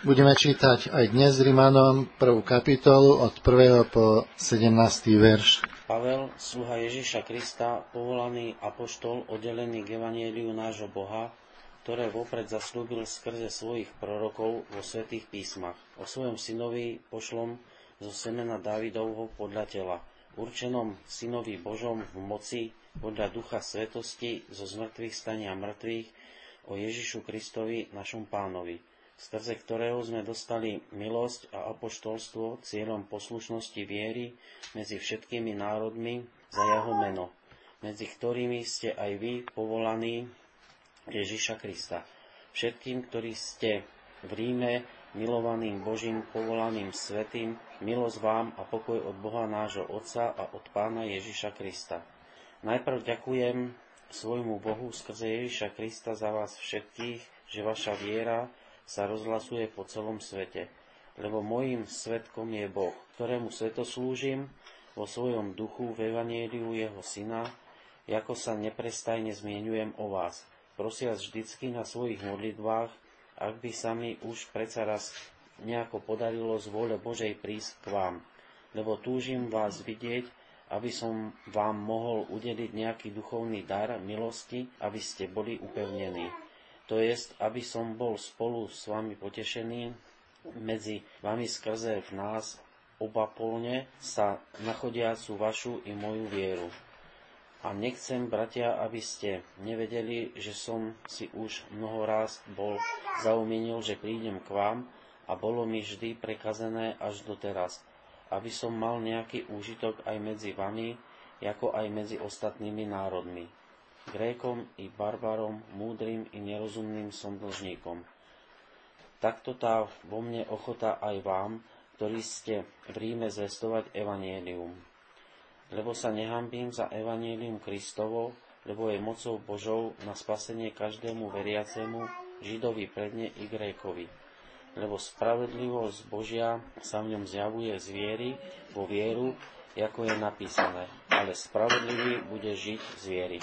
Budeme čítať aj dnes Rimanom 1. kapitolu od 1. po 17. verš. Pavel, sluha Ježiša Krista, povolaný apoštol, oddelený k evanjeliu nášho Boha, ktoré vopred zasľúbil skrze svojich prorokov vo svätých písmach. O svojom synovi pošlom zo semena Dávidovho podľa tela, určenom synovi Božom v moci podľa ducha svetosti zo zmrtvých stania mŕtvych, o Ježišu Kristovi, našom pánovi, skrze ktorého sme dostali milosť a apoštolstvo cieľom poslušnosti viery medzi všetkými národmi za jeho meno, medzi ktorými ste aj vy povolaní Ježiša Krista. Všetkým, ktorí ste v Ríme, milovaným Božím, povolaným svätým, milosť vám a pokoj od Boha nášho Otca a od Pána Ježiša Krista. Najprv ďakujem svojmu Bohu skrze Ježiša Krista za vás všetkých, že vaša viera sa rozhlasuje po celom svete. Lebo mojím svedkom je Boh, ktorému svetoslúžim vo svojom duchu v evanjeliu jeho syna, ako sa neprestajne zmieňujem o vás, prosiac vždycky na svojich modlitbách, ak by sa mi už predsa raz nejako podarilo z vôle Božej prísť k vám. Lebo túžim vás vidieť, aby som vám mohol udeliť nejaký duchovný dar milosti, aby ste boli upevnení. To jest, aby som bol spolu s vami potešený medzi vami skrze v nás oba polne sa nachodiacu vašu i moju vieru. A nechcem, bratia, aby ste nevedeli, že som si už mnoho raz bol zaumienil, že prídem k vám a bolo mi vždy prekazené až doteraz, aby som mal nejaký úžitok aj medzi vami, ako aj medzi ostatnými národmi. Grékom i barbarom, múdrym i nerozumným som dlžníkom. Takto tá vo mne ochota aj vám, ktorí ste v Ríme zvestovať evanjelium. Lebo sa nehambím za evanjelium Kristovo, lebo je mocou Božou na spasenie každému veriacemu, Židovi predne i Grékovi. Lebo spravedlivosť Božia sa v ňom zjavuje z viery vo vieru, ako je napísané. Ale spravodlivý bude žiť z viery.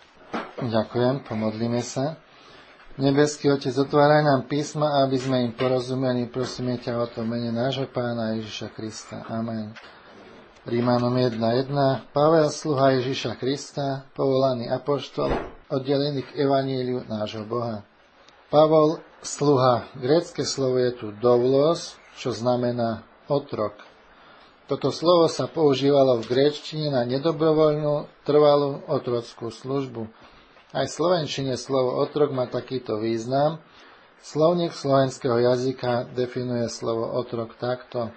Ďakujem, pomodlíme sa. Nebeský Otec, otváraj nám písma, aby sme im porozumeli. Prosíme ťa o to mene nášho Pána Ježiša Krista. Amen. Rímanom 1.1. Pavel, sluha Ježiša Krista, povolaný apoštol, oddelený k evanjeliu nášho Boha. Pavol, sluha. Grécke slovo je tu doulos, čo znamená otrok. Toto slovo sa používalo v gréčtine na nedobrovoľnú, trvalú otrockú službu. Aj v slovenčine slovo otrok má takýto význam. Slovník slovenského jazyka definuje slovo otrok takto.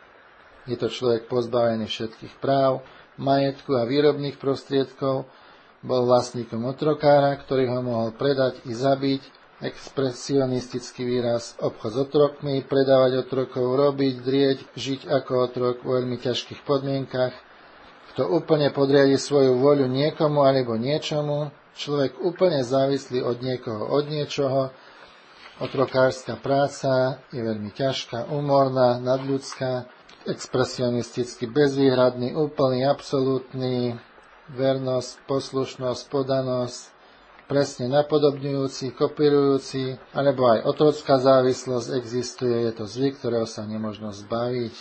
Je to človek pozbavený všetkých práv, majetku a výrobných prostriedkov, bol vlastníkom otrokára, ktorý ho mohol predať i zabiť, expresionistický výraz, obchod s otrokmi, predávať otrokov, robiť, drieť, žiť ako otrok v veľmi ťažkých podmienkach. Kto úplne podriadi svoju voľu niekomu alebo niečomu, človek úplne závislý od niekoho, od niečoho. Otrokárska práca je veľmi ťažká, úmorná, nadľudská, expresionisticky bezvýhradný, úplný, absolútny, vernosť, poslušnosť, podanosť, presne napodobňujúci, kopírujúci, alebo aj otrocká závislosť existuje, je to zvyk, ktorého sa nemožno zbaviť.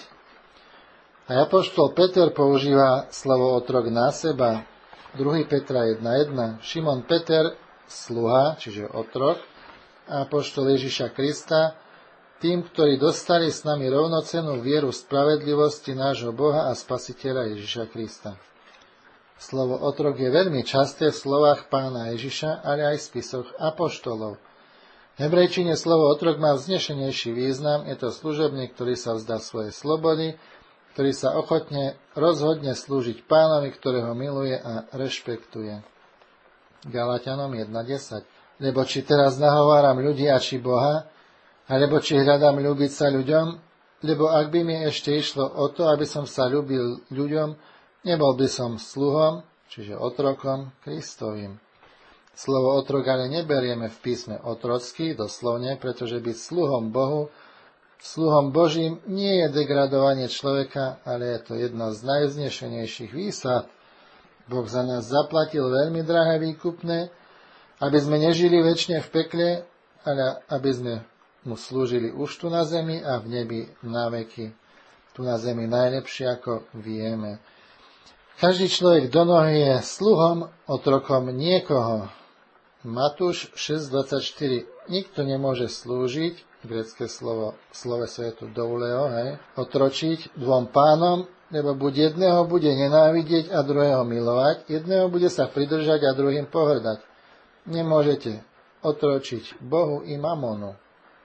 A apoštol Peter používa slovo otrok na seba. 2. Petra 1.1. Šimon Peter, sluha, čiže otrok, a apoštol Ježiša Krista, tým, ktorí dostali s nami rovnocennú vieru spravedlivosti nášho Boha a Spasiteľa Ježiša Krista. Slovo otrok je veľmi časté v slovách Pána Ježiša, ale aj v spisoch apoštolov. V hebrejčine slovo otrok má vznešenejší význam, je to služobník, ktorý sa vzdá svojej slobody, ktorý sa ochotne rozhodne slúžiť Pánovi, ktorého miluje a rešpektuje. Galatianom 1.10. Lebo či teraz nahováram ľudí a či Boha, alebo či hľadám ľúbiť sa ľuďom, lebo ak by mi ešte išlo o to, aby som sa ľúbil ľuďom, nebol by som sluhom, čiže otrokom, Kristovým. Slovo otrok ale neberieme v písme otrocký, doslovne, pretože byť sluhom Bohu, sluhom Božím nie je degradovanie človeka, ale je to jedna z najvznešenejších výsad. Boh za nás zaplatil veľmi drahé výkupné, aby sme nežili večne v pekle, ale aby sme mu slúžili už tu na zemi a v nebi na veky. Tu na zemi najlepšie, ako vieme. Každý človek do nohy je sluhom, otrokom niekoho. Matúš 6.24. Nikto nemôže slúžiť, grécke sloveso je tu douleo, otročiť dvom pánom, lebo buď jedného bude nenávidieť a druhého milovať, jedného bude sa pridržať a druhým pohrdať. Nemôžete otročiť Bohu i mamonu.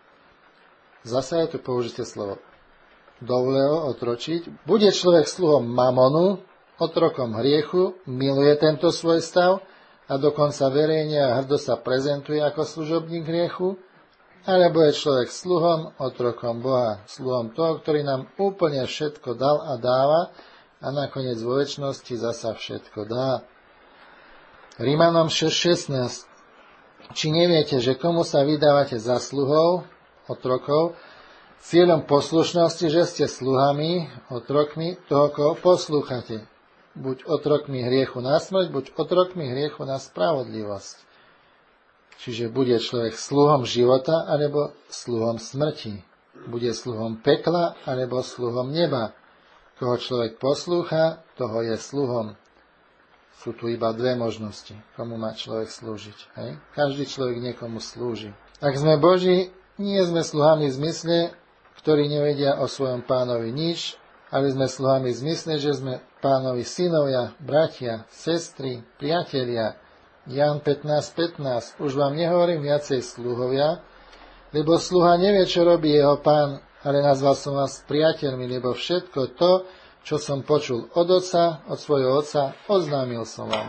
Zasa je tu použité slovo douleo, otročiť. Bude človek sluhom mamonu, otrokom hriechu, miluje tento svoj stav a dokonca verejne a hrdo sa prezentuje ako služobník hriechu, alebo je človek sluhom, otrokom Boha, sluhom toho, ktorý nám úplne všetko dal a dáva a nakoniec vo večnosti zasa všetko dá. Rímanom 6.16. Či neviete, že komu sa vydávate za sluhov, otrokov, cieľom poslušnosti, že ste sluhami, otrokmi toho, koho poslúchate. Buď otrokmi hriechu na smrť, buď otrokmi hriechu na spravodlivosť. Čiže bude človek sluhom života, alebo sluhom smrti. Bude sluhom pekla, alebo sluhom neba. Koho človek poslúcha, toho je sluhom. Sú tu iba dve možnosti, komu má človek slúžiť. Hej? Každý človek niekomu slúži. Ak sme Boží, nie sme sluhami v zmysle, ktorí nevedia o svojom pánovi nič, ale sme sluhami v zmysle, že sme pánovi synovia, bratia, sestry, priatelia. Ján 15.15. Už vám nehovorím viacej sluhovia, lebo sluha nevie, čo robí jeho pán, ale nazval som vás priateľmi, lebo všetko to, čo som počul od otca, od svojho otca, oznámil som vám.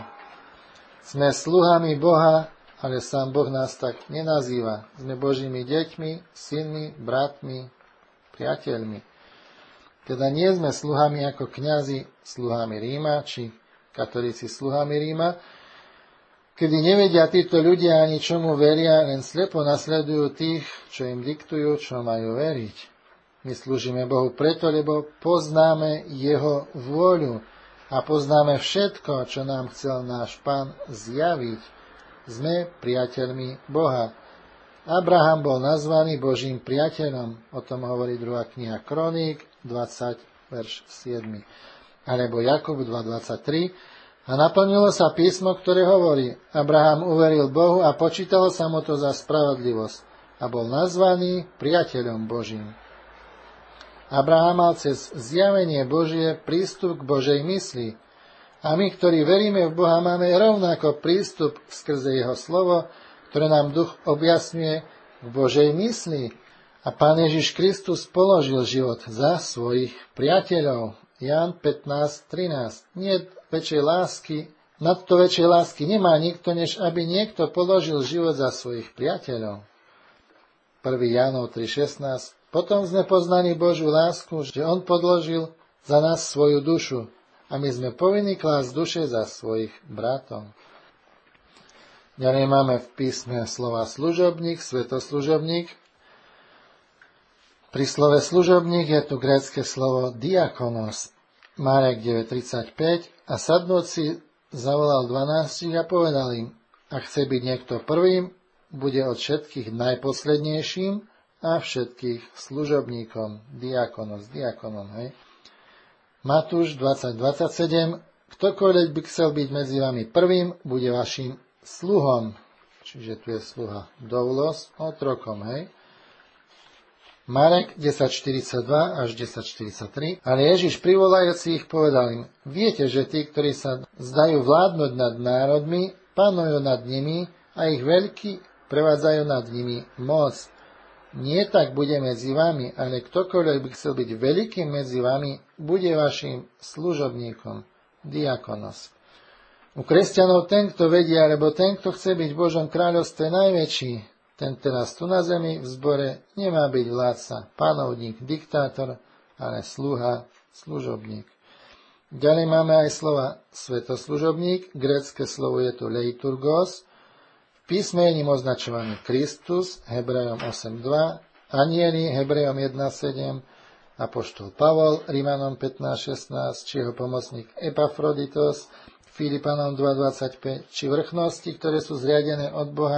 Sme sluhami Boha, ale sám Boh nás tak nenazýva. Sme Božími deťmi, synmi, bratmi, priateľmi. Teda nie sme sluhami ako kňazi, sluhami Ríma, či katolíci sluhami Ríma, kedy nevedia títo ľudia ani čomu veria, len slepo nasledujú tých, čo im diktujú, čo majú veriť. My slúžime Bohu preto, lebo poznáme Jeho vôľu a poznáme všetko, čo nám chcel náš Pán zjaviť. Sme priateľmi Boha. Abraham bol nazvaný Božím priateľom, o tom hovorí 2. kniha Kroník, 20, verš 7. Alebo Jakub 2.23. A naplnilo sa písmo, ktoré hovorí, Abraham uveril Bohu a počítalo sa mu to za spravodlivosť a bol nazvaný priateľom Božím. Abraham mal cez zjavenie Božie prístup k Božej mysli. A my, ktorí veríme v Boha, máme rovnako prístup skrze Jeho slovo, ktoré nám duch objasňuje v Božej mysli. A Pán Ježiš Kristus položil život za svojich priateľov. Ján 15.13. Nie väčšej lásky, nadto väčšej lásky nemá nikto, než aby niekto položil život za svojich priateľov. 1. Jánov 3.16. Potom sme poznali Božiu lásku, že On podložil za nás svoju dušu a my sme povinni klásť duše za svojich bratov. Ďalej máme v písme slova služobník, svetoslužobník. Pri slove služobník je tu grécke slovo diakonos. Marek 9.35 a sadnúci zavolal 12 a povedal im, ak chce byť niekto prvým, bude od všetkých najposlednejším a všetkých služobníkom. Diakonom, hej. Matúš 20.27 ktokoľvek by chcel byť medzi vami prvým, bude vašim sluhom. Čiže tu je sluha doulos, otrokom, hej. Marek 10.42 až 10.43. Ale Ježiš privolajúci ich povedal im, viete, že tí, ktorí sa zdajú vládnuť nad národmi, panujú nad nimi a ich veľkí prevádzajú nad nimi moc. Nie tak bude medzi vami, ale ktokoľvek by chcel byť veľkým medzi vami, bude vašim služobníkom. Diakonos. U kresťanov ten, kto vedia, alebo ten, kto chce byť v Božom kráľovstve najväčší, ten teraz tu na zemi v zbore nemá byť vládca, panovník, diktátor, ale sluha, služobník. Ďalej máme aj slova svetoslužobník, grécke slovo je tu leiturgos, v písme je ním označovaný Kristus, Hebrejom 8.2, Anieli, Hebrejom 1.7, apoštol Pavol, Rímanom 15.16, či jeho pomocník Epafroditos, Filipanom 2.25, či vrchnosti, ktoré sú zriadené od Boha,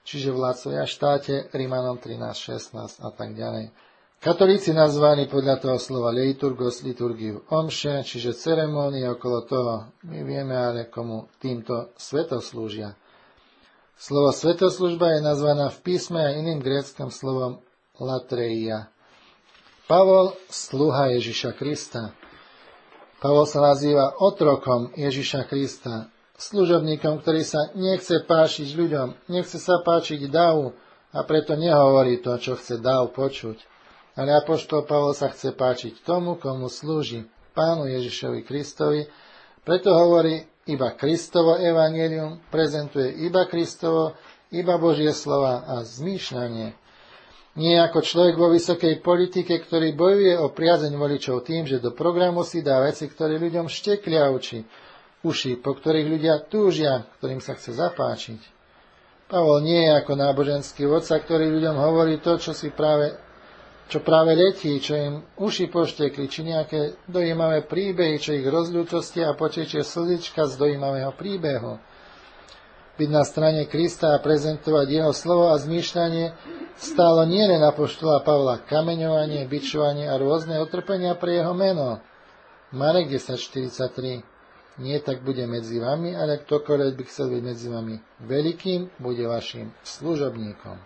čiže vládcovia štáte, Rímanom 13:16 a tak ďalej. Katolíci nazvali podľa toho slova liturgos liturgiu omše, čiže ceremónie okolo toho. My vieme ale, komu týmto svetoslúžia. Slovo svetoslužba je nazvaná v písme aj iným gréckym slovom latreia. Pavol, sluha Ježiša Krista. Pavol sa nazýva otrokom Ježiša Krista, služobníkom, ktorý sa nechce páčiť ľuďom, nechce sa páčiť davu a preto nehovorí to, čo chce dav počuť. Ale apoštol Pavol sa chce páčiť tomu, komu slúži, Pánu Ježišovi Kristovi, preto hovorí iba Kristovo evanjelium, prezentuje iba Kristovo, iba Božie slova a zmýšľanie. Nie ako človek vo vysokej politike, ktorý bojuje o priazeň voličov tým, že do programu si dá veci, ktoré ľuďom šteklia uši, po ktorých ľudia túžia, ktorým sa chce zapáčiť. Pavol nie je ako náboženský vodca, ktorý ľuďom hovorí to, čo práve letí, čo im uši poštekli, či nejaké dojímavé príbehy, čo ich rozľútosti a potečie slzička z dojímavého príbehu. Byť na strane Krista a prezentovať jeho slovo a zmýšľanie stálo nielen apoštola Pavla kameňovanie, bičovanie a rôzne utrpenia pre jeho meno. Marek 10:43. Nie tak bude medzi vami, ale ktokoľvek by chcel byť medzi vami veľkým, bude vašim služobníkom.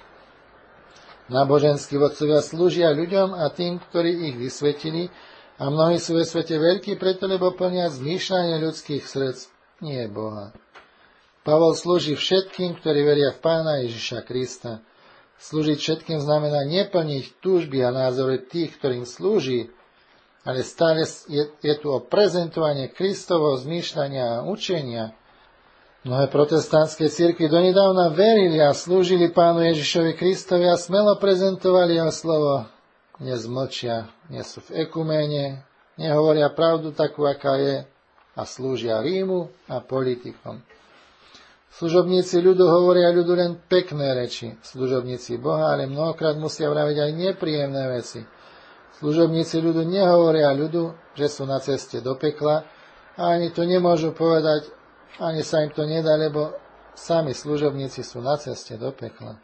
Náboženskí vodcovia slúžia ľuďom a tým, ktorí ich vysvetili, a mnohí sú ve svete veľkí preto, lebo plnia zmýšľanie ľudských srdc, nie Boha. Pavol slúži všetkým, ktorí veria v Pána Ježiša Krista. Slúžiť všetkým znamená neplniť túžby a názory tých, ktorým slúži, ale stále je tu o prezentovanie Kristovho zmýšľania a učenia. Mnohé protestantské cirkvi donedávna verili a slúžili Pánu Ježišovi Kristovi a smelo prezentovali jeho slovo. Dnes mlčia, nie sú v ekuméne, nehovoria pravdu takú, aká je, a slúžia Rímu a politikom. Služobníci ľudu hovoria ľudu len pekné reči. Služobníci Boha ale mnohokrát musia vraviť aj nepríjemné veci. Služobníci ľudu nehovoria ľudu, že sú na ceste do pekla, a ani to nemôžu povedať, ani sa im to nedá, lebo sami služobníci sú na ceste do pekla.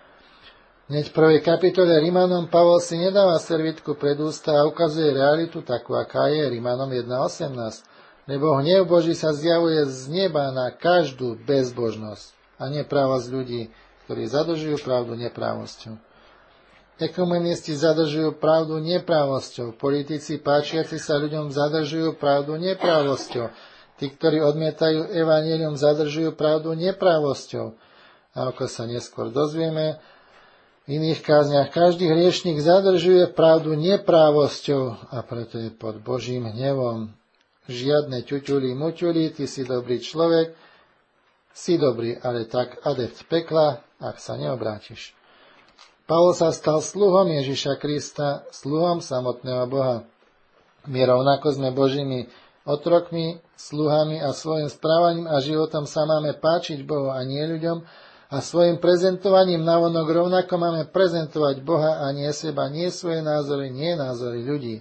Hneď v prvej kapitole Rímanom Pavol si nedáva servítku pred ústa a ukazuje realitu takú, aká je, Rímanom 1:18. Lebo hnev Boží sa zjavuje z neba na každú bezbožnosť a neprávosť ľudí, ktorí zadržujú pravdu neprávosťou. Ekumenisti zadržujú pravdu neprávosťou, politici páčiaci sa ľuďom zadržujú pravdu neprávosťou. Tí, ktorí odmietajú evanjelium, zadržujú pravdu neprávosťou. A ako sa neskôr dozvieme, v iných kázniach každý hriešnik zadržuje pravdu neprávosťou a preto je pod Božím hnevom. Žiadne ťuťuli, muťuli, ty si dobrý človek, si dobrý, ale tak adept pekla, ak sa neobrátiš. Pavol sa stal sluhom Ježiša Krista, sluhom samotného Boha. My rovnako sme Božími otrokmi, sluhami a svojim správaním a životom sa máme páčiť Bohu a nie ľuďom a svojim prezentovaním navonok rovnako máme prezentovať Boha a nie seba, nie svoje názory, nie názory ľudí.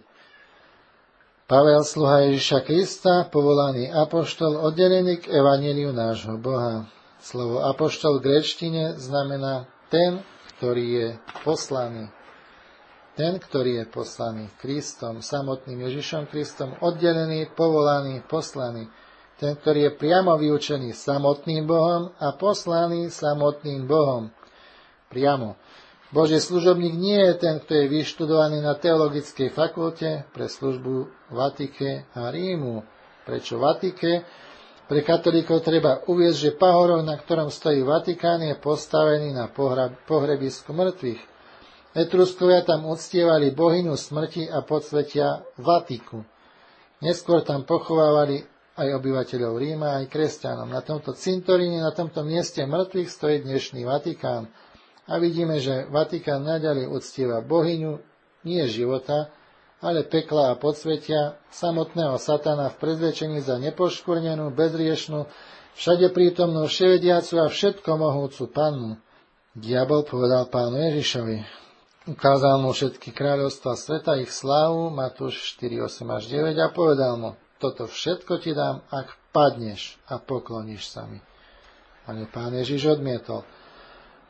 Pavel, sluha Ježiša Krista, povolaný apoštol, oddelený k evanjeliu nášho Boha. Slovo apoštol v gréčtine znamená ten, ktorý je poslaný. Ten, ktorý je poslaný Kristom, samotným Ježišom Kristom, oddelený, povolaný, poslaný. Ten, ktorý je priamo vyučený samotným Bohom a poslaný samotným Bohom. Priamo. Boží služobník nie je ten, kto je vyštudovaný na teologickej fakulte pre službu Vatike a Rímu. Prečo Vatike? Pre katolíkov treba uviesť, že pahorok, na ktorom stojí Vatikán, je postavený na pohrebisku mŕtvych. Etruskovia tam uctievali bohyňu smrti a podsvetia Vatiku. Neskôr tam pochovávali aj obyvateľov Ríma, aj kresťanom. Na tomto cintoríne, na tomto mieste mŕtvych stojí dnešný Vatikán. A vidíme, že Vatikán naďalej uctieva bohyňu, nie života, ale pekla a podsvetia, samotného satana v prezvečení za nepoškvrnenú, bezriešnú, všade prítomnú, vševediacu a všetko mohúcu pannu. Diabol povedal Pánu Ježišovi. Ukázal mu všetky kráľovstvá sveta, ich slávu, Matúš 4:8-9 a povedal mu, toto všetko ti dám, ak padneš a pokloníš sa mi. Ale Pán Ježiš odmietol.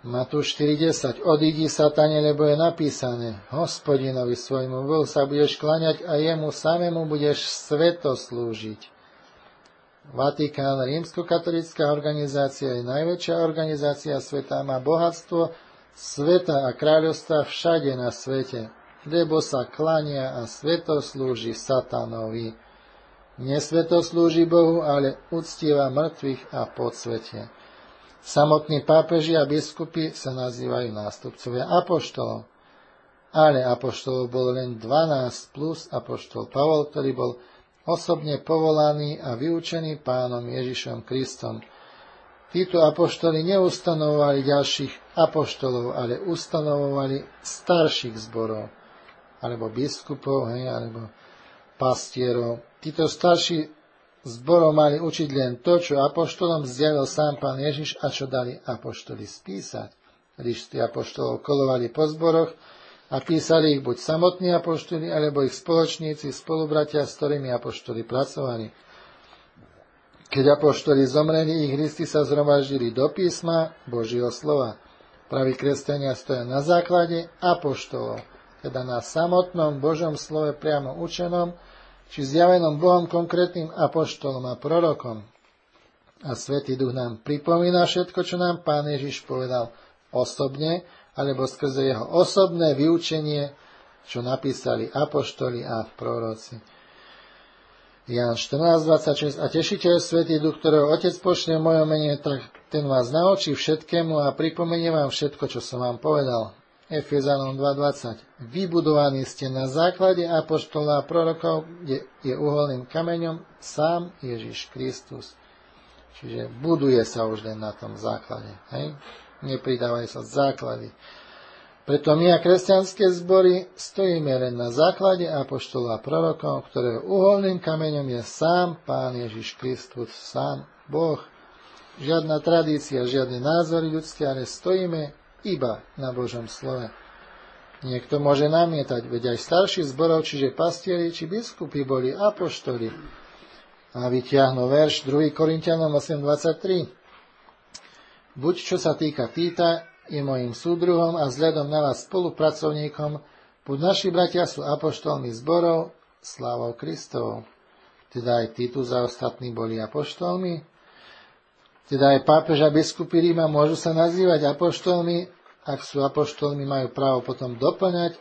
Matúš 4.10. Odídi, Satane, lebo je napísané: Hospodinovi svojmu Bohu sa budeš kláňať a jemu samému budeš sveto slúžiť. Vatikán, rímskokatolická organizácia, je najväčšia organizácia sveta, má bohatstvo sveta a kráľovstva všade na svete, lebo sa klania a sveto slúži Satanovi. Nesveto slúži Bohu, ale uctieva mŕtvych a podsvetie. Samotní pápeži a biskupy sa nazývajú nástupcovia apoštolov. Ale apoštolov bolo len 12 plus apoštol Pavol, ktorý bol osobne povolaný a vyučený Pánom Ježišom Kristom. Títo apoštoli neustanovovali ďalších apoštolov, ale ustanovovali starších zborov, alebo biskupov, alebo pastierov. Títo starší zborov mali učiť len to, čo apoštolom zjavil sám Pán Ježiš a čo dali apoštoli spísať. Listy apoštolov kolovali po zboroch a písali ich buď samotní apoštoli, alebo ich spoločníci, spolubratia, s ktorými apoštoli pracovali. Keď apoštoli zomreli, ich listy sa zhromaždili do písma Božieho slova. Praví kresťania stoja na základe apoštolov, teda na samotnom Božom slove priamo učenom, či zjavenom Bohom konkrétnym apoštolom a prorokom. A Svätý Duch nám pripomína všetko, čo nám Pán Ježiš povedal osobne, alebo skrze jeho osobné vyučenie, čo napísali apoštoli a proroci. Ján 14.26. A tešiteľ Svätý Duch, ktorého Otec pošle v mojom mene, tak ten vás naučí všetkému a pripomenie vám všetko, čo som vám povedal. Efezanom 2.20. Vybudovaní ste na základe apoštola a prorokov, kde je uholným kameňom sám Ježiš Kristus. Čiže buduje sa už len na tom základe. Hej? Nepridávajú sa základy. Preto my a kresťanské zbory stojíme len na základe apoštola a prorokov, ktorého uholným kameňom je sám Pán Ježiš Kristus, sám Boh. Žiadna tradícia, žiadne názory ľudské, ale stojíme iba na Božom slove. Niekto môže namietať, veď aj starší zborov, čiže pastieri či biskupy boli apoštoli. A vytiahnu verš 2. Korinťanom 8.23. Buď čo sa týka Týta, je mojím súdruhom a vzhľadom na vás spolupracovníkom, buď naši bratia sú apoštolmi zborov, slávou Kristovou. Teda aj Titus a ostatní boli apoštolmi. Teda aj pápež a biskupy Ríma môžu sa nazývať apoštolmi, ak sú apoštolmi, majú právo potom doplňať,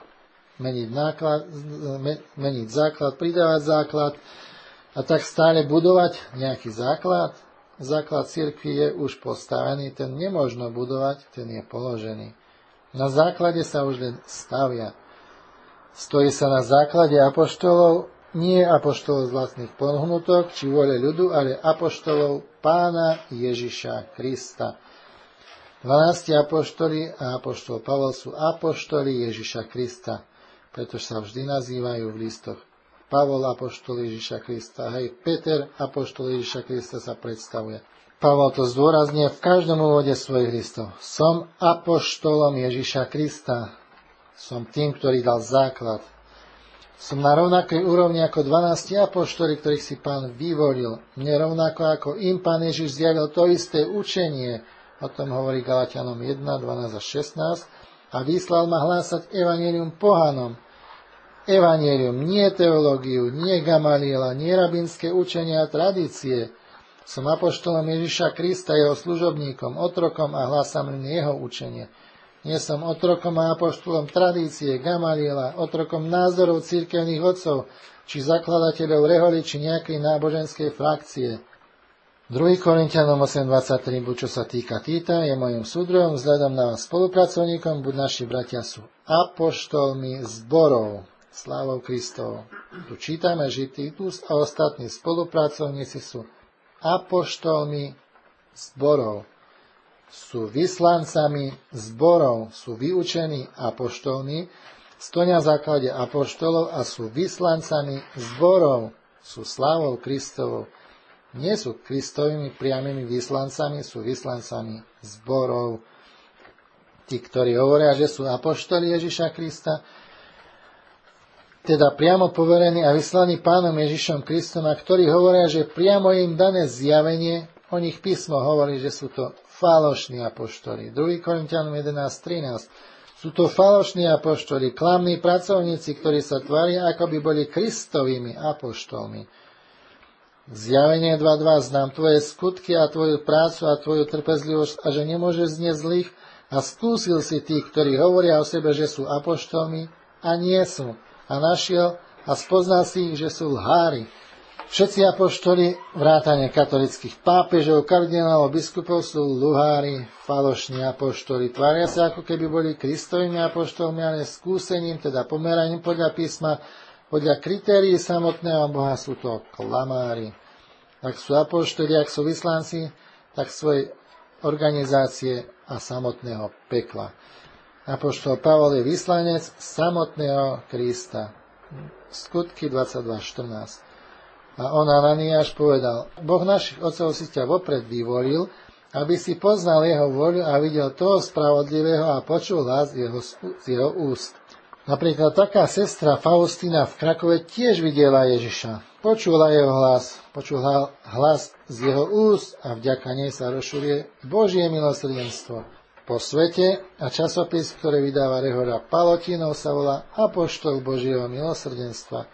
meniť základ, pridávať základ a tak stále budovať nejaký základ. Základ cirkvi je už postavený, ten nemožno budovať, ten je položený. Na základe sa už len stavia. Stojí sa na základe apoštolov, nie apoštolov z vlastných pohnutok či vôle ľudu, ale apoštolov Pána Ježiša Krista. 12 apoštoli a apoštol Pavol sú apoštoli Ježiša Krista, pretože sa vždy nazývajú v listoch. Pavol apoštol Ježiša Krista, hej, Peter apoštol Ježiša Krista sa predstavuje. Pavol to zdôrazňuje v každom úvode svojich listov. Som apoštolom Ježiša Krista. Som tým, ktorý dal základ. Som na rovnakej úrovni ako 12 apoštoli, ktorých si Pán vyvolil. Mne rovnako ako im Pán Ježiš zjavil to isté učenie. O tom hovorí Galatianom 1, 12 a 16. A vyslal ma hlásať evanjelium pohanom. Evanjelium, nie teológiu, nie Gamaliela, nie rabínske učenia a tradície. Som apoštolom Ježiša Krista, jeho služobníkom, otrokom a hlásam len jeho učenie. Nie som otrokom a apoštolom tradície, Gamaliela, otrokom názorov cirkevných otcov, či zakladateľov reholi, či nejakej náboženskej frakcie. 2. Korinťanom 8.23, buď čo sa týka Týta, je mojím súdruhom, vzhľadom na vás spolupracovníkom, buď naši bratia sú apoštolmi zborov, slávou Kristovou. Tu čítame, že Titus a ostatní spolupracovníci sú apoštolmi zborov. Sú vyslancami zborov, sú vyučení apoštolmi, stoja na základe apoštolov a sú vyslancami zborov, sú slávou Kristovou. Nie sú Kristovými priamými vyslancami, sú vyslancami zborov. Tí, ktorí hovoria, že sú apoštoli Ježiša Krista, teda priamo poverení a vyslaní Pánom Ježišom Kristom, a ktorí hovoria, že priamo im dané zjavenie, o nich písmo hovorí, že sú to falošní apoštoli. 2. Korinťanom 11.13. Sú to falošní apoštoli, klamní pracovníci, ktorí sa tvária, ako by boli Kristovými apoštolmi. Zjavenie 2.2. Znám tvoje skutky a tvoju prácu a tvoju trpezlivosť a že nemôžeš znieť zlých a skúsil si tých, ktorí hovoria o sebe, že sú apoštolmi a nie sú. A našiel a spoznal si ich, že sú lhári. Všetci apoštoli, vrátane katolických pápežov, kardinálov, biskupov sú luhári, falošní apoštoli. Tvária sa, ako keby boli Kristovými apoštolmi, ale skúsením, teda pomeraním podľa písma, podľa kritérií samotného Boha sú to klamári. Ak sú apoštoli, ak sú vyslanci, tak svojej organizácie a samotného pekla. Apoštol Pavol je vyslanec samotného Krista. Skutky 22.14. A on Ananiáš povedal, Boh našich otcov si ťa vopred vyvolil, aby si poznal jeho voľu a videl toho spravodlivého a počul hlas z jeho úst. Napríklad taká sestra Faustína v Krakove tiež videla Ježiša. Počula jeho hlas, počula hlas z jeho úst a vďaka nej sa rozširuje Božie milosrdenstvo. Po svete a časopis, ktoré vydáva Rehoľa Palotinov, sa volá Apoštol Božieho milosrdenstva.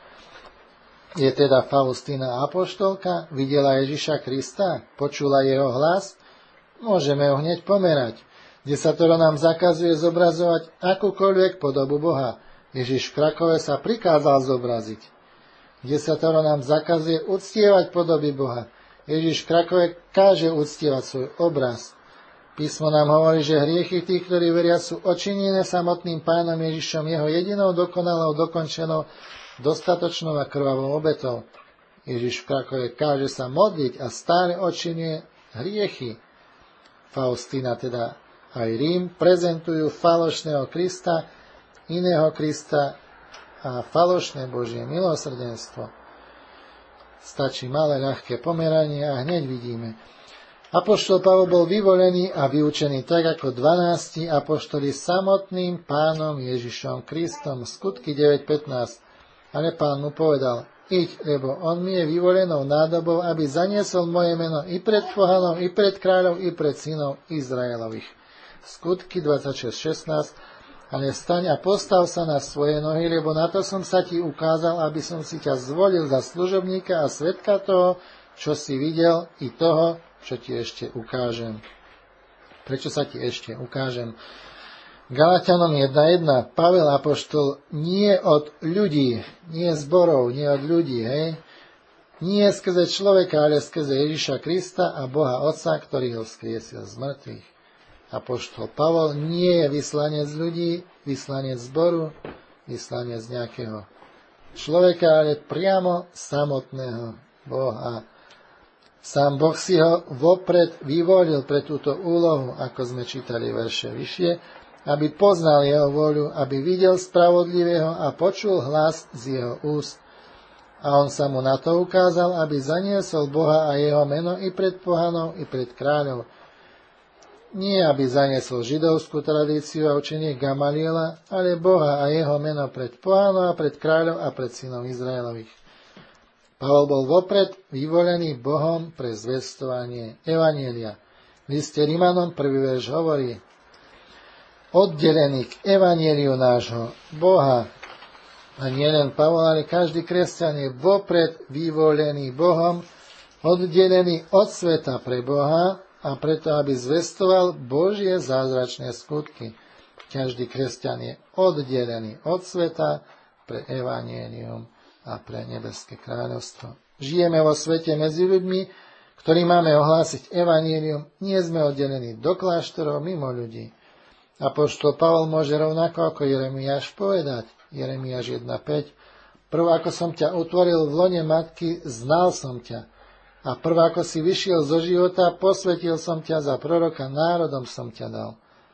Je teda Faustína apoštolka? Videla Ježiša Krista? Počula jeho hlas? Môžeme ho hneď pomerať. Desatoro nám zakazuje zobrazovať akúkoľvek podobu Boha. Ježiš v Krakove sa prikázal zobraziť. Desatoro nám zakazuje uctievať podoby Boha. Ježiš v Krakove káže uctievať svoj obraz. Písmo nám hovorí, že hriechy tých, ktorí veria, sú odčinené samotným Pánom Ježišom, jeho jedinou dokonalou, dokončenou, dostatočnou a krvavou obetou. Ježiš v Krakove káže sa modliť a stále odčinuje hriechy. Faustína, teda aj Rím, prezentujú falošného Krista, iného Krista a falošné Božie milosrdenstvo. Stačí malé, ľahké pomeranie a hneď vidíme. Apoštol Pavol bol vyvolený a vyučený tak ako 12 apoštoli samotným Pánom Ježišom Kristom. Skutky 9.15. Ale Pán mu povedal, iď, lebo on mi je vyvolenou nádobou, aby zaniesol moje meno i pred pohanom, i pred kráľov, i pred synov Izraelových. Skutky 26.16. Ale staň a postav sa na svoje nohy, lebo na to som sa ti ukázal, aby som si ťa zvolil za služobníka a svedka toho, čo si videl, i toho, čo ti ešte ukážem. Prečo sa ti ešte ukážem? Galatianom 1.1. Pavel apoštol nie od ľudí, nie zborov, nie od ľudí, hej? Nie skrze človeka, ale skrze Ježiša Krista a Boha Otca, ktorý ho vzkriesil z mŕtvych. Apoštol Pavol nie je vyslanec ľudí, vyslanec zboru, vyslanec nejakého človeka, ale priamo samotného Boha. Sám Boh si ho vopred vyvolil pre túto úlohu, ako sme čítali verše vyššie, aby poznal jeho voľu, aby videl spravodlivého a počul hlas z jeho úst. A on sa mu na to ukázal, aby zaniesol Boha a jeho meno i pred pohanov, i pred kráľov. Nie, aby zaniesol židovskú tradíciu a učenie Gamaliela, ale Boha a jeho meno pred pohanov a pred kráľov a pred synov Izraelových. Pavol bol vopred vyvolený Bohom pre zvestovanie evanjelia. V liste Rimanom 1. verš hovorí, oddelený k evanjeliu nášho Boha. A nielen Pavol, ale každý kresťan je vopred vyvolený Bohom, oddelený od sveta pre Boha a preto, aby zvestoval Božie zázračné skutky. Každý kresťan je oddelený od sveta pre evanjelium a pre nebeské kráľovstvo. Žijeme vo svete medzi ľuďmi, ktorí máme ohlásiť evanjelium, nie sme oddelení do kláštorov mimo ľudí. Apoštol Pavol môže rovnako ako Jeremiáš povedať, Jeremiáš 1.5, prv ako som ťa utvoril v lone matky, znal som ťa. A prv ako si vyšiel zo života, posvetil som ťa za proroka, národom som ťa dal.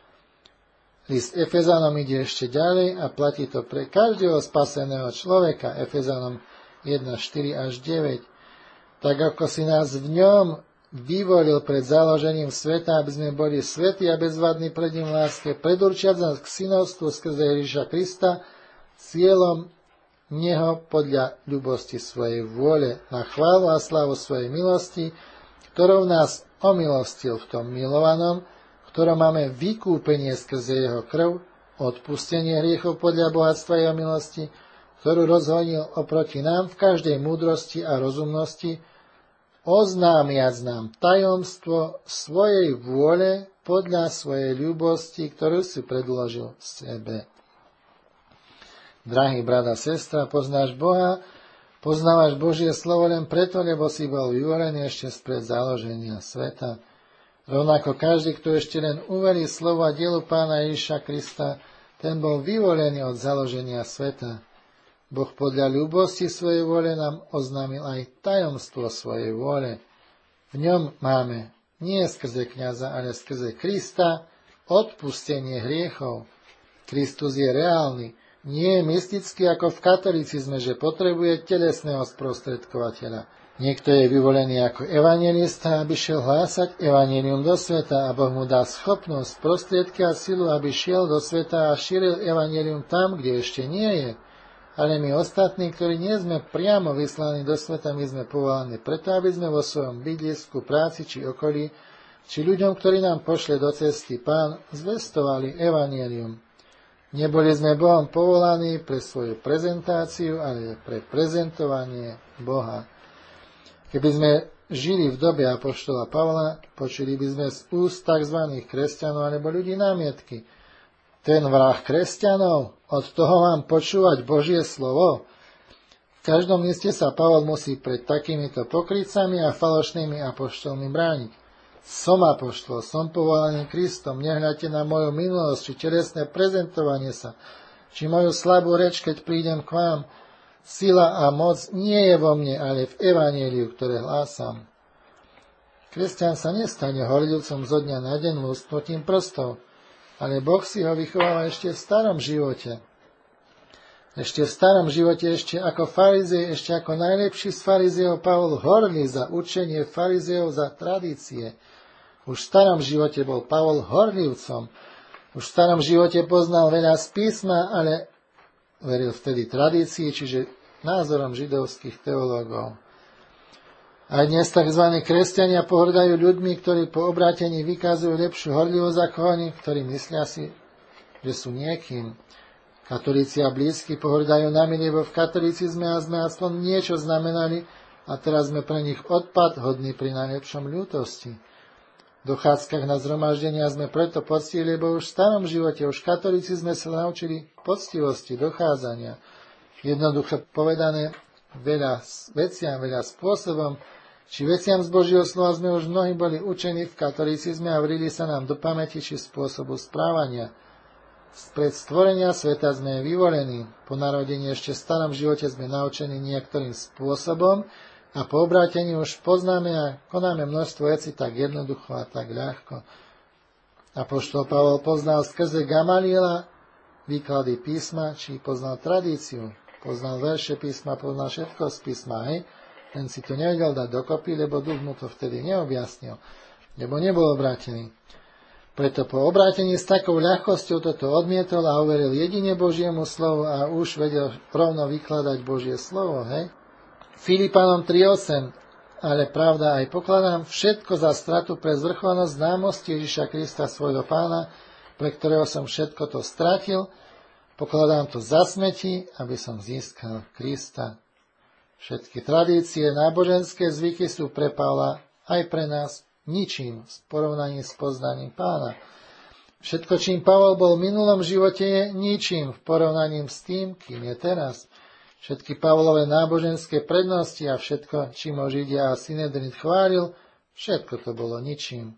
List Efezanom ide ešte ďalej a platí to pre každého spaseného človeka, Efezanom 1.4 až 9. Tak ako si nás v ňom vyvolil pred založením sveta, aby sme boli svätí a bezvadní pred ním v láske, predurčiac nás k synovstvu skrze Ježiša Krista, cieľom neho podľa ľubosti svojej vôle, na chválu a slávu svojej milosti, ktorou nás omilostil v tom milovanom, v ktorom máme vykúpenie skrze jeho krv, odpustenie hriechov podľa bohatstva jeho milosti, ktorú rozhojnil oproti nám v každej múdrosti a rozumnosti, oznámiac nám tajomstvo svojej vôle podľa svojej ľúbosti, ktorú si predložil sebe. Drahý brat a sestra, poznáš Boha, poznávaš Božie slovo len preto, lebo si bol vyvolený ešte spred založenia sveta. Rovnako každý, kto ešte len uverí slovo a dielu Pána Ježiša Krista, ten bol vyvolený od založenia sveta. Boh podľa ľúbosti svojej vôle nám oznámil aj tajomstvo svojej vôle. V ňom máme, nie skrze kňaza, ale skrze Krista, odpustenie hriechov. Kristus je reálny, nie je mystický ako v katolicizme, že potrebuje telesného sprostredkovateľa. Niekto je vyvolený ako evanjelista, aby šiel hlásať evanjelium do sveta a Boh mu dá schopnosť, prostriedky a silu, aby šiel do sveta a šíril evanjelium tam, kde ešte nie je. Ale my ostatní, ktorí nie sme priamo vyslaní do sveta, my sme povolaní preto, aby sme vo svojom bydlisku, práci či okolí, či ľuďom, ktorí nám pošle do cesty Pán, zvestovali evanjelium. Neboli sme Bohom povolaní pre svoju prezentáciu, ale pre prezentovanie Boha. Keby sme žili v dobe apoštola Pavla, počuli by sme z úst tzv. Kresťanov alebo ľudí námietky. Ten vrah kresťanov, od toho mám počúvať Božie slovo? V každom liste sa Pavol musí pred takýmito pokrytcami a falošnými apoštolmi brániť. Som apoštol, som povolaný Kristom, nehľadte na moju minulosť, či telesné prezentovanie sa, či moju slabú reč, keď prídem k vám. Sila a moc nie je vo mne, ale v evanjeliu, ktoré hlásam. Kresťan sa nestane horlivcom zo dňa na deň lusknutím prstov, ale Boh si ho vychoval ešte v starom živote. Ešte v starom živote, ešte ako farizej, ešte ako najlepší z farizeov Pavol horlil za učenie farizeov, za tradície. Už v starom živote bol Pavol horlivcom. Už v starom živote poznal veľa z písma, ale veril vtedy tradícii, čiže názorom židovských teológov. Aj dnes tzv. Kresťania pohrdajú ľuďmi, ktorí po obrátení vykazujú lepšiu horlivosť ako oni, ktorí myslia si, že sú niekým. Katolíci a blízky pohrdajú nami, lebo v katolicizme a sme aspoň niečo znamenali a teraz sme pre nich odpad hodní pri najlepšom ľútosti. V dochádzkach na zhromaždenia sme preto poctili, lebo už v starom živote, už v katolícizme sa naučili poctivosti, dochádzania. Jednoducho povedané, veľa veciam, veľa spôsobom, či veciam z Božieho slova sme už mnohí boli učení v katolícizme a vrili sa nám do pamäti či spôsobu správania. Spred stvorenia sveta sme vyvolení, po narodení ešte v starom živote sme naučení niektorým spôsobom a po obrátení už poznáme a konáme množstvo vecí tak jednoducho a tak ľahko. Apoštol Pavol poznal skrze Gamaliela výklady písma, či poznal tradíciu, poznal verše písma, poznal všetko z písma, hej? Len si to nevedel dať dokopy, lebo duch mu to vtedy neobjasnil, lebo nebol obrátený. Preto po obrátení s takou ľahkosťou toto odmietol a uveril jedine Božiemu slovu a už vedel rovno vykladať Božie slovo, hej? Filipanom 3.8. Ale pravda aj pokladám všetko za stratu pre zvrchovanosť známosti Ježiša Krista svojho Pána, pre ktorého som všetko to stratil, pokladám to za smeti, aby som získal Krista. Všetky tradície, náboženské zvyky sú pre Pavla aj pre nás ničím v porovnaní s poznaním Pána. Všetko, čím Pavol bol v minulom živote, je ničím v porovnaní s tým, kým je teraz. Všetky Pavlové náboženské prednosti a všetko, čím ho Židia a Synedrit chválil, všetko to bolo ničím.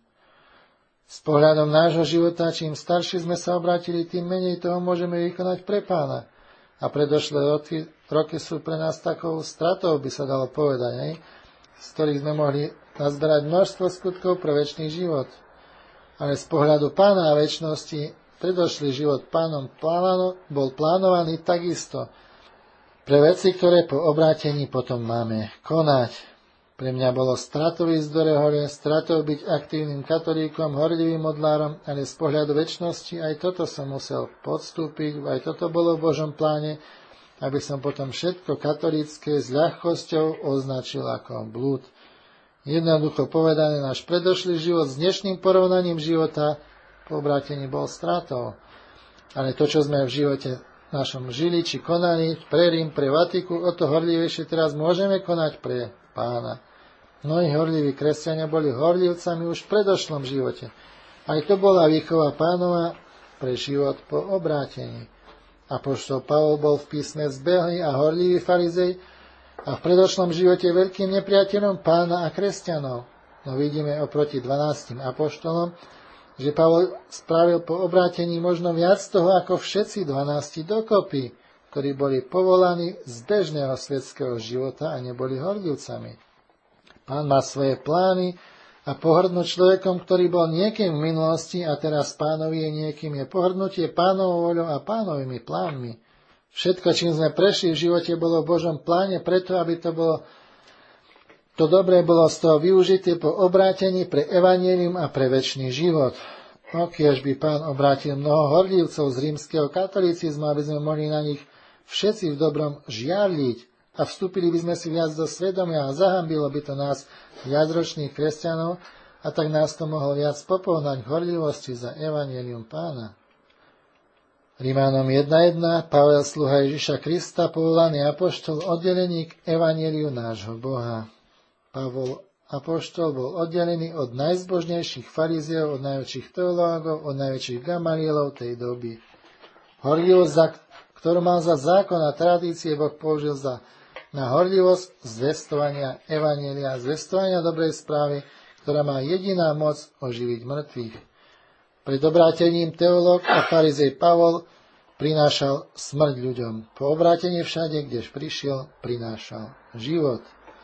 S pohľadom nášho života, čím starší sme sa obrátili, tým menej toho môžeme vykonať pre Pána. A predošlé roky sú pre nás takou stratou, by sa dalo povedať, hej? Z ktorých sme mohli nazberať množstvo skutkov pre večný život. Ale z pohľadu Pána a večnosti predošlý život Pánom bol plánovaný takisto. Pre veci, ktoré po obrátení potom máme konať. Pre mňa bolo stratou ísť do rehole, stratou byť aktívnym katolíkom, horlivým modlárom, ale z pohľadu večnosti aj toto som musel podstúpiť, aj toto bolo v Božom pláne, aby som potom všetko katolícke s ľahkosťou označil ako blúd. Jednoducho povedané, náš predošlý život s dnešným porovnaním života po obrátení bol stratou. Ale to, čo sme v živote našom žili či konali pre Rím, pre Vatiku, o to horlivejšie teraz môžeme konať pre Pána. Mnohí horliví kresťania boli horlivcami už v predošlom živote. Aj to bola výchova Pánova pre život po obrátení. Apoštol Pavol bol v písme zbehlý a horlivý farizej a v predošlom živote veľkým nepriateľom Pána a kresťanov. No vidíme oproti 12 apoštolom, že Pavol spravil po obrátení možno viac toho ako všetci 12 dokopy, ktorí boli povolaní z bežného svetského života a neboli horlivcami. Pán má svoje plány a pohrdnúť človekom, ktorý bol niekým v minulosti a teraz Pánovi je niekým, je pohrdnutie Pánovou voľou a Pánovými plánmi. Všetko, čím sme prešli v živote, bolo v Božom pláne preto, aby to dobré bolo z toho využité po obrátení pre evanjelium a pre večný život. Okiež by Pán obrátil mnoho horlivcov z rímskeho katolicizmu, aby sme mohli na nich všetci v dobrom žiarliť a vstúpili by sme si viac do svedomia a zahambilo by to nás, viacročných kresťanov, a tak nás to mohlo viac popohnať k horlivosti za evanjelium Pána. Rimánom 1.1. Pavel, sluha Ježiša Krista, povolaný apoštol, oddelený k evanjeliu nášho Boha. Pavol apoštol bol oddelený od najzbožnejších farizeov, od najväčších teológov, od najväčších gamalielov tej doby. Horlivosť, ktorú mal za zákon a tradície, Boh použil na horlivosť zvestovania evanjelia, zvestovania dobrej správy, ktorá má jediná moc oživiť mŕtvych. Pred obrátením teológ a farizej Pavol prinášal smrť ľuďom. Po obrátení všade, kdež prišiel, prinášal život.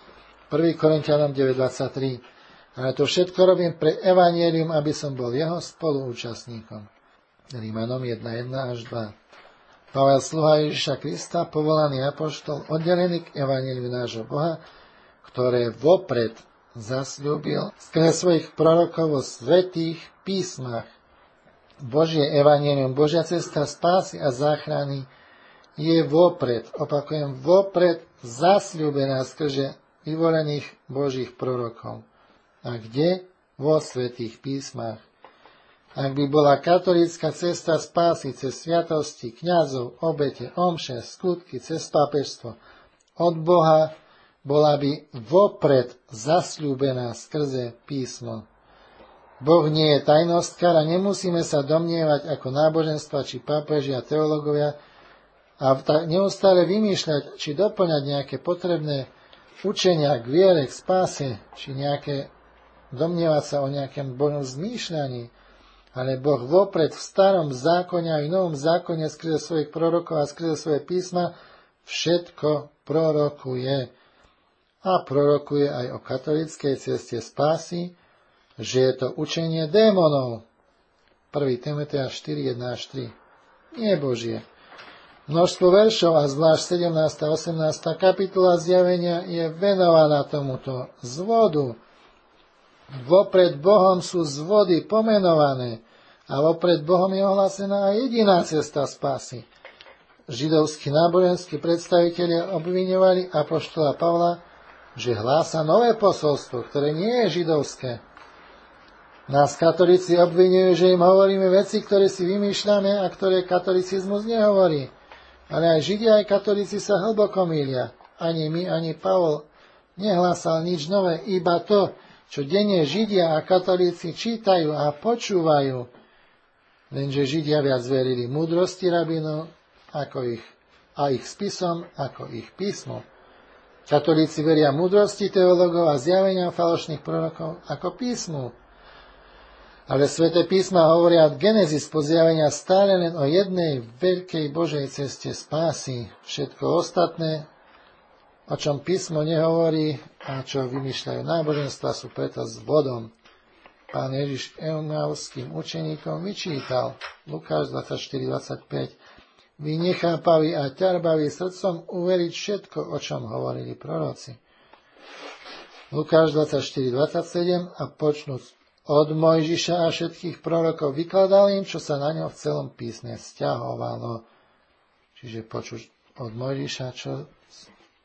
1. Korinťanom 9.23. Ale to všetko robím pre evanjelium, aby som bol jeho spoluúčastníkom. Rímanom 1.1 až 2. Pavel, sluha Ježiša Krista, povolaný apoštol, oddelený k evanjeliu nášho Boha, ktoré vopred zasľúbil skrze svojich prorokov vo svätých písmach. Božie evanjelium, Božia cesta spásy a záchrany je vopred, opakujem, vopred zasľúbená skrze vyvolených Božích prorokov. A kde? Vo svätých písmach. Ak by bola katolícka cesta spásy cez sviatosti, kňazov, obete, omše, skutky, cez pápežstvo od Boha, bola by vopred zasľúbená skrze písmo. Boh nie je tajnostkár a nemusíme sa domnievať ako náboženstva či pápeži a teológovia a neustále vymýšľať či doplňať nejaké potrebné učenia k viere, k spáse, či domnievať sa o nejakém Božom zmýšľaní. Ale Boh vopred v starom zákone a v novom zákone skrze svojich prorokov a skrze svoje písma všetko prorokuje. A prorokuje aj o katolíckej ceste spásy, že je to učenie démonov. 1. Timotea 4.1-3. Nie Božie. Množstvo veršov a zvlášť 17. a 18. kapitola zjavenia je venovaná tomuto zvodu. Vopred Bohom sú zvody pomenované a vopred Bohom je ohlásená aj jediná cesta spásy. Židovskí náboženskí predstavitelia obviňovali apoštola Pavla, že hlása nové posolstvo, ktoré nie je židovské. Nás katolíci obviňujú, že im hovoríme veci, ktoré si vymýšľame a ktoré katolicizmus nehovorí. Ale aj Židia, aj katolíci sa hlboko mýlia. Ani my, ani Pavol nehlásal nič nové, iba to, čo denne Židia a katolíci čítajú a počúvajú. Lenže Židia viac verili múdrosti rabínov a ich spisom ako ich písmo. Katolíci veria múdrosti teológov a zjavenia falošných prorokov ako písmu. Ale sväté písma hovoria od Genesis po zjavenia stále len o jednej veľkej Božej ceste spásy. Všetko ostatné, o čom písmo nehovorí a čo vymýšľajú náboženstva, sú preto s vodom. Pán Ježiš eumauským učeníkom vyčítal, Lukáš 24:25, vy nechápaví a ťarbaví srdcom uveriť všetko, o čom hovorili proroci. Lukáš 24:27 a počnúc od Mojžiša a všetkých prorokov vykladal im, čo sa na ňo v celom písme vzťahovalo. Čiže počuť od Mojžiša, čo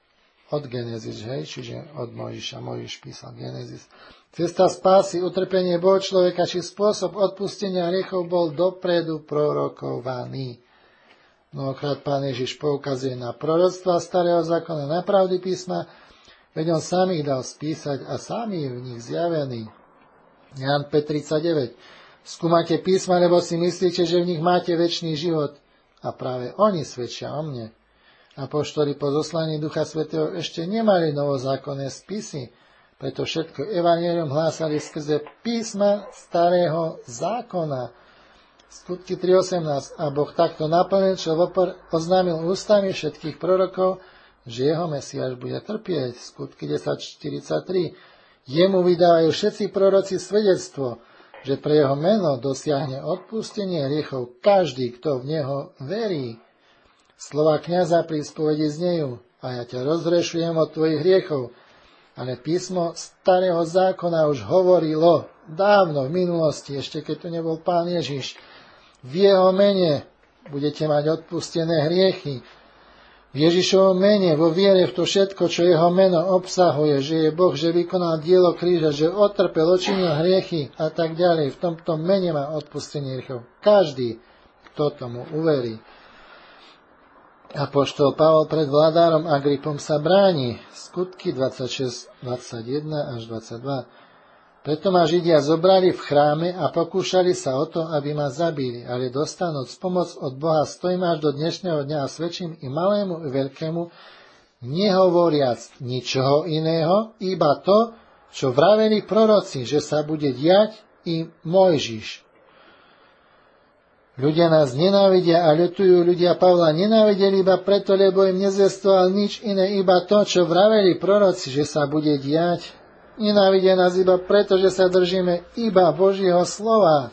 od Genesis, hej, čiže od Mojžiša. Mojžiš písal Genesis. Cesta spásy, utrpenie bol človeka, či spôsob odpustenia hriechov bol dopredu prorokovaný. Mnohokrát Pán Ježiš poukazuje na proroctva starého zákona, na pravdy písma, veď on sám ich dal spísať a sám je v nich zjavený. Ján 5.39. Skúmajte písma, lebo si myslíte, že v nich máte večný život. A práve oni svedčia o mne. Apoštoli po zoslaní Ducha Svätého ešte nemali novozákonné spisy, preto všetko evanjelium hlásali skrze písma starého zákona. Skutky 3.18. A Boh takto naplnil, čo vopor oznámil ústami všetkých prorokov, že jeho Mesiáš bude trpieť. Skutky 10.43. Jemu vydávajú všetci proroci svedectvo, že pre jeho meno dosiahne odpustenie hriechov každý, kto v neho verí. Slova kňaza pri spovedi znejú, a ja ťa rozhrešujem od tvojich hriechov. Ale písmo starého zákona už hovorilo dávno v minulosti, ešte keď tu nebol Pán Ježiš. V jeho mene budete mať odpustené hriechy. V Ježišovom mene, vo viere v to všetko, čo jeho meno obsahuje, že je Boh, že vykonal dielo kríža, že otrpel, očinil hriechy a tak ďalej. V tomto mene má odpustenie hriechov každý, kto tomu uverí. Apoštol Pavol pred vládárom Agripom sa bráni. Skutky 26, 21 až 22. Preto ma Židia zobrali v chráme a pokúšali sa o to, aby ma zabili, ale dostanúc pomoc od Boha stojím až do dnešného dňa a svedčím i malému, i veľkému, nehovoriac ničoho iného, iba to, čo vraveli proroci, že sa bude diať i Mojžiš. Ľudia nás nenávidia a ľutujú, ľudia Pavla nenávideli iba preto, lebo im nezvestoval nič iné, iba to, čo vraveli proroci, že sa bude diať. Nenávidia nás iba preto, že sa držíme iba Božieho slova.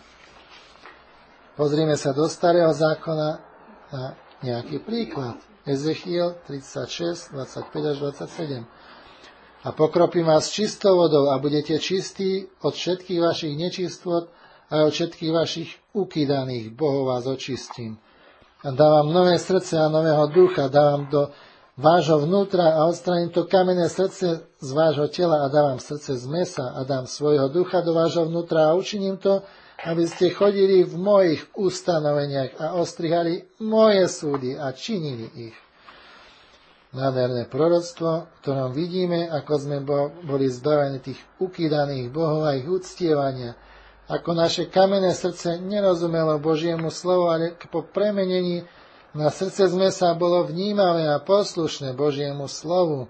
Pozrime sa do starého zákona na nejaký príklad. Ezechiel 36, 25 až 27. A pokropím vás čistou vodou a budete čistí od všetkých vašich nečistôt a od všetkých vašich ukýdaných bohov vás očistím. A dávam nové srdce a nového ducha, dávam do vášho vnútra a odstraním to kamenné srdce z vášho tela a dávam srdce z mesa a dám svojho ducha do vášho vnútra a učiním to, aby ste chodili v mojich ustanoveniach a ostrihali moje súdy a činili ich. Nádherné proroctvo, v ktorom vidíme, ako sme boli zbavení tých ukýdaných bohov a ich uctievania, ako naše kamenné srdce nerozumelo Božiemu slovu, ale po premenení na srdce z mesa bolo vnímavé a poslušné Božiemu slovu.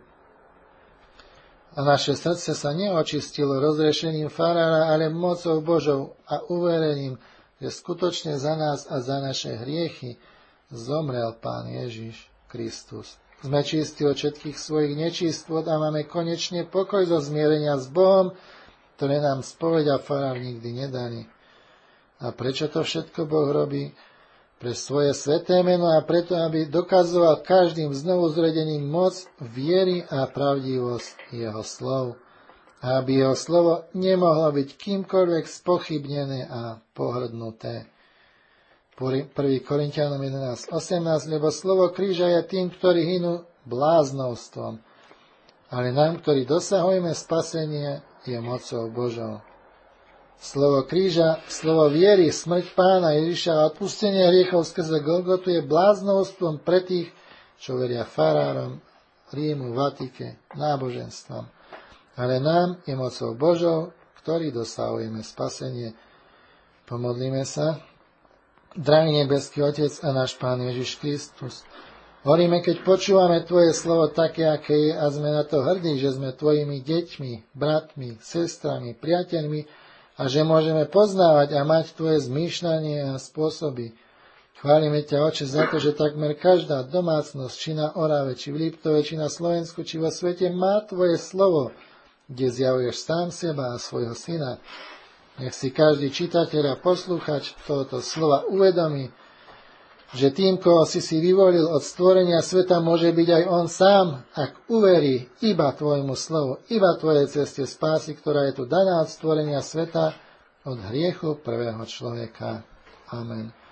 A naše srdce sa neočistilo rozrešením farára, ale mocou Božou a uverením, že skutočne za nás a za naše hriechy zomrel Pán Ježiš Kristus. Sme čistí od všetkých svojich nečistôt a máme konečne pokoj zo zmierenia s Bohom, ktoré nám spoveď a farár nikdy nedali. A prečo to všetko Boh robí? Pre svoje sveté meno a preto, aby dokazoval každým znovu zredením moc, viery a pravdivosť jeho slov. A aby jeho slovo nemohlo byť kýmkoľvek spochybnené a pohrdnuté. 1. Korinťanom 11.18, lebo slovo kríža je tým, ktorí hynú bláznovstvom, ale nám, ktorí dosahujeme spasenie, je mocou Božou. Slovo kríža, slovo viery, smrť Pána Ježiša a odpustenie hriechov skrze Golgotu je bláznovstvom pre tých, čo veria farárom, Rímu, Vatike, náboženstvom. Ale nám je mocou Božou, ktorý dosahujeme spasenie. Pomodlíme sa. Drahý nebeský Otec a náš Pán Ježiš Kristus, hovoríme, keď počúvame Tvoje slovo také, aké je a sme na to hrdí, že sme Tvojimi deťmi, bratmi, sestrami, priateľmi a že môžeme poznávať a mať Tvoje zmýšľanie a spôsoby. Chválime ťa, Oče, za to, že takmer každá domácnosť, či na Orave, či v Liptove, či na Slovensku, či vo svete má Tvoje slovo, kde zjavuješ sám seba a svojho syna. Nech si každý čitateľ a posluchač tohoto slova uvedomí, že tým, koho si vyvolil od stvorenia sveta, môže byť aj on sám, ak uverí iba Tvojmu slovu, iba Tvojej ceste spásy, ktorá je tu daná od stvorenia sveta, od hriechu prvého človeka. Amen.